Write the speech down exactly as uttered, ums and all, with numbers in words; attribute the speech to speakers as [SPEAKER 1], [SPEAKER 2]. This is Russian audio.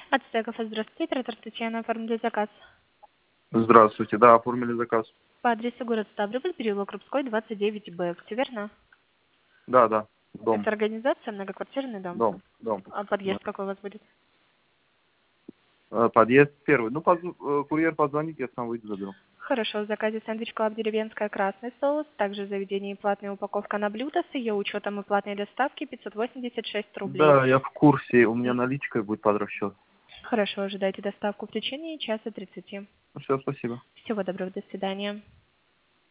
[SPEAKER 1] Ацтеков, здравствуйте, оператор Татьяна, оформили заказ.
[SPEAKER 2] Здравствуйте, да, оформили заказ.
[SPEAKER 1] По адресу город Ставрополь, переулок Рубской, двадцать девять Б. Все верно?
[SPEAKER 2] Да, да, дом,
[SPEAKER 1] Это организация, многоквартирный дом.
[SPEAKER 2] дом, дом.
[SPEAKER 1] А
[SPEAKER 2] Да.
[SPEAKER 1] подъезд какой у вас будет?
[SPEAKER 2] Э, Подъезд первый. Ну, поз- э, курьер позвонит, я сам выйду, заберу.
[SPEAKER 1] Хорошо, в заказе сэндвич клаб деревенская, красный соус, также в заведении платная упаковка на блюдо с ее учетом и платной доставки пятьсот восемьдесят шесть рублей.
[SPEAKER 2] Да, я в курсе, у меня наличкой будет под расчет.
[SPEAKER 1] Хорошо, ожидайте доставку в течение часа тридцати.
[SPEAKER 2] Все, спасибо.
[SPEAKER 1] Всего доброго, до свидания.